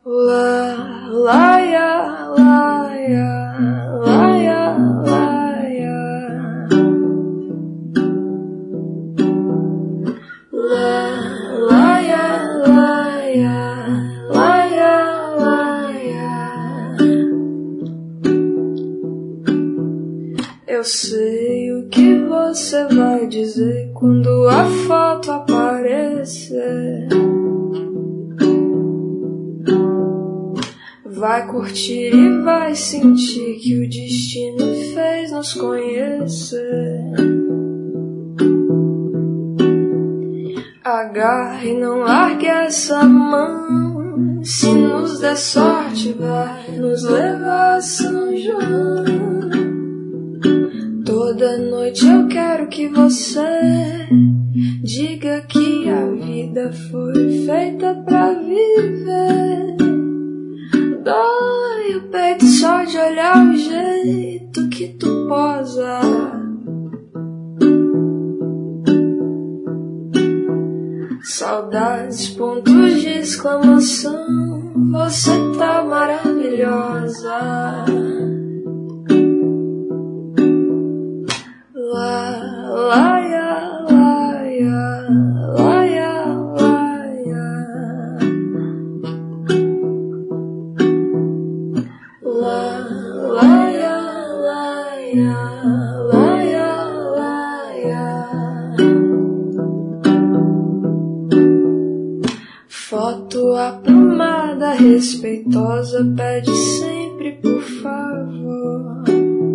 La, laia, laia, laia, laia. La, laia, laia, laia, laia. Eu sei o que você vai dizer quando a foto aparecer. Vai curtir e vai sentir que o destino fez nos conhecer. Agarre e não largue essa mão. Se nos der sorte vai nos levar a São João. Toda noite eu quero que você diga que a vida foi feita pra viver. Dói o peito só de olhar o jeito que tu posa. Saudades, pontos de exclamação. Você tá maravilhosa. La, laia, laia, laia, laia. La, laia, laia, laia, laia. Foto aprumada, respeitosa, pede sempre por favor.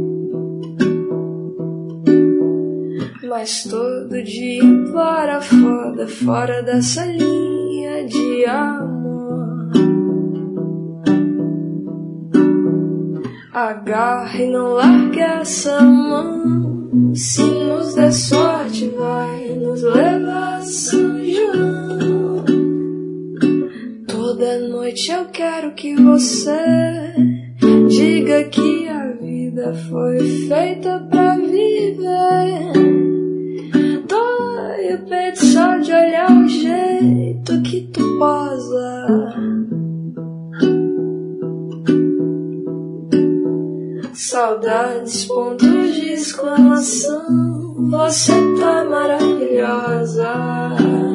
Mas todo dia implora foda, fora dessa linha de amor. Agarre e não largue essa mão. Se nos der sorte vai nos levar a São João. Toda noite eu quero que você diga que a vida foi feita pra viver. Dói o peito só de olhar o jeito que tu posa. Saudades, pontos de exclamação. Você tá maravilhosa.